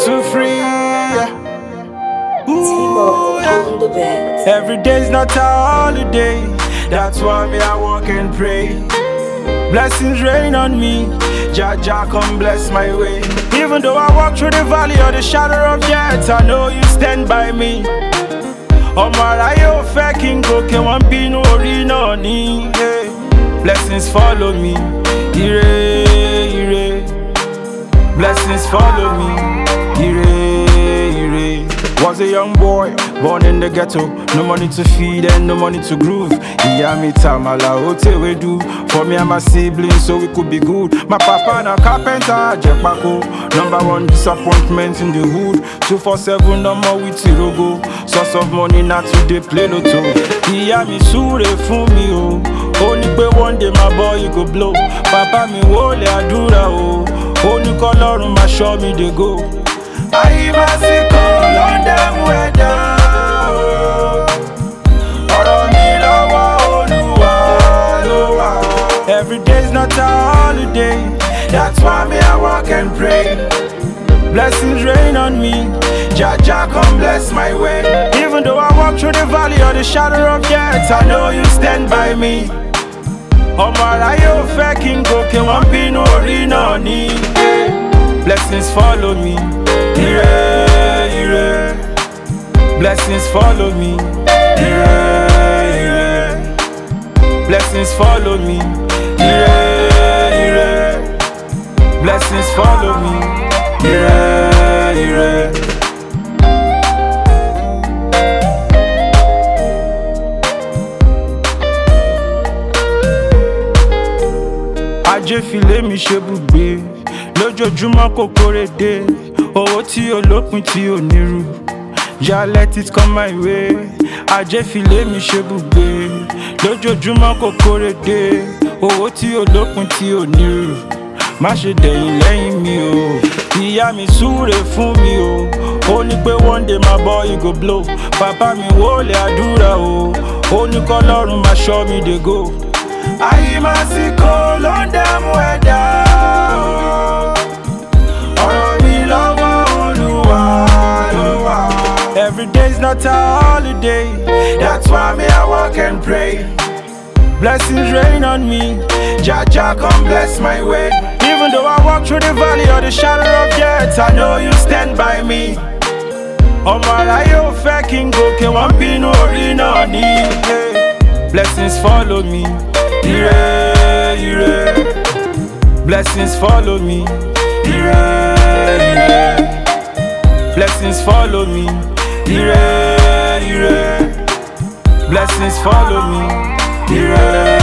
too free. Timo on the bed. Every day's not a holiday. That's why me I walk and pray. Blessings rain on me. Jah Jah come bless my way. Even though I walk through the valley of the shadow of death, I know you stand by me. Omarayo fe kingo ke wan binu ori na ni. Blessings follow me. Ire ire. Blessings follow me. Ire ire. Was a young boy born in the ghetto, no money to feed and no money to groove. Iyami tamala ote we do for me and my siblings so we could be good. My papa na carpenter, Jekpako. #1 disappointment in the hood. 247 no more with Tirogo. Source of money not today play lotto. Iyami sure fun mi o. Only pe one day my boy you go blow. Papa mi wole adura o. Only kolorun ma show me dey go. I must call on them weather. Every day's not a holiday. That's why me I walk and pray. Blessings rain on me. Jah Jah come bless my way. Even though I walk through the valley of the shadow of death, I know you stand by me. Omarayo fe kingo ke wan binu ori na ni. Blessings follow me. Ire ire. Blessings follow me. Ire ire. Blessings follow me. Ire ire. Blessings follow me. Ire ire. Ajé filé mi ṣe bùgbé. Lójoojúmọ́ kòkòrè dé. Owó tí olópin tí ò nírú. Yeah, let it come my way. Ajé filé mi ṣe bùgbé. Lójoojúmọ́ kòkòrè dé. Owó tí olópin tí ò nírú. Má ṣe dẹ̀yìn lẹ́yìn mi o. Ìyá mi súre fún mi o. Ó ní pé one day my boy you go blow. Papa mi wọlé àdúrà o. Ó ní kọ́lọ́run máa ṣọ́ mi dey go. Ayé máa sì kó ló ń dààmú ẹ̀dá o. Ọ̀rọ̀ mi lọ́wọ́ Olúwa ló wà. Every day's not a holiday. That's why me I walk and pray. Blessings rain on me. Jah Jah come bless my way. Even though I walk through the valley of the shadow of death, I know you stand by me. Omarayo fe kingo ke wan binu ori na ni. Blessings follow me. Ire ire. Blessings follow me. Ire ire. Blessings follow me. Ire ire. Blessings follow me. Ire